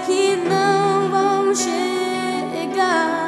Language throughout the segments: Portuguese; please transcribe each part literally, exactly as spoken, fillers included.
que não vão chegar.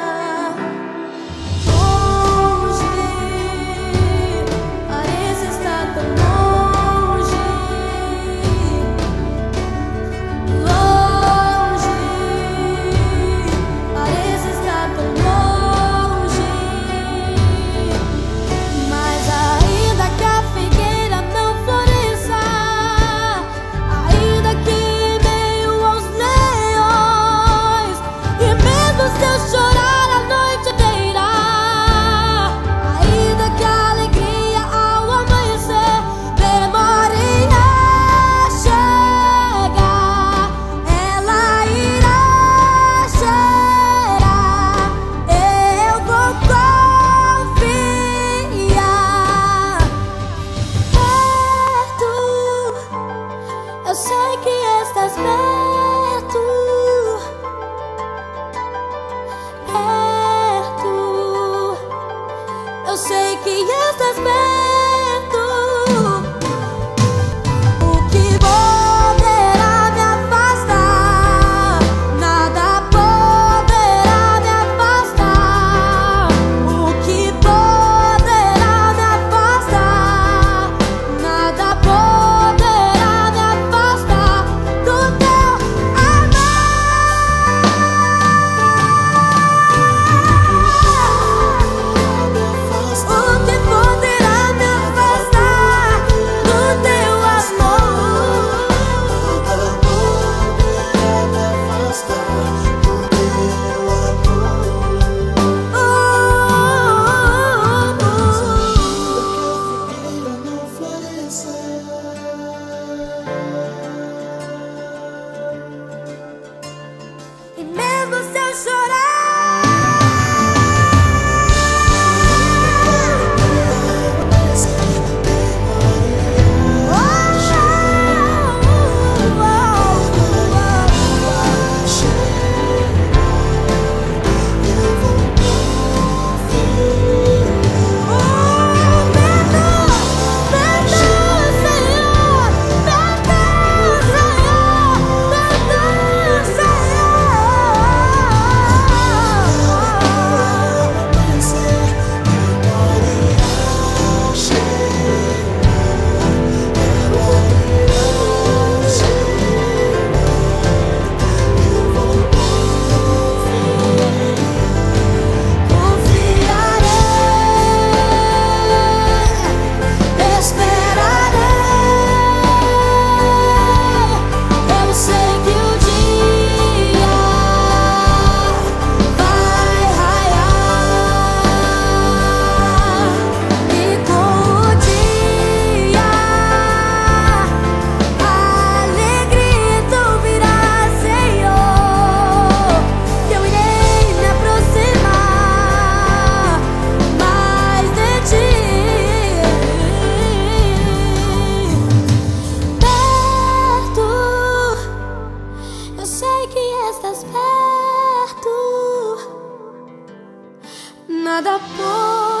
Eu sei que estás perto, perto. Eu sei que estás perto. O que poderá me afastar? Nada poderá me afastar. O que poderá me afastar? Nada poderá me afastar do teu amor. O que poderá me afastar do teu amor? Nada poderá me afastar do teu amor. Ainda que a figueira não floresça, E mesmo se eu chorar, estás perto, nada pode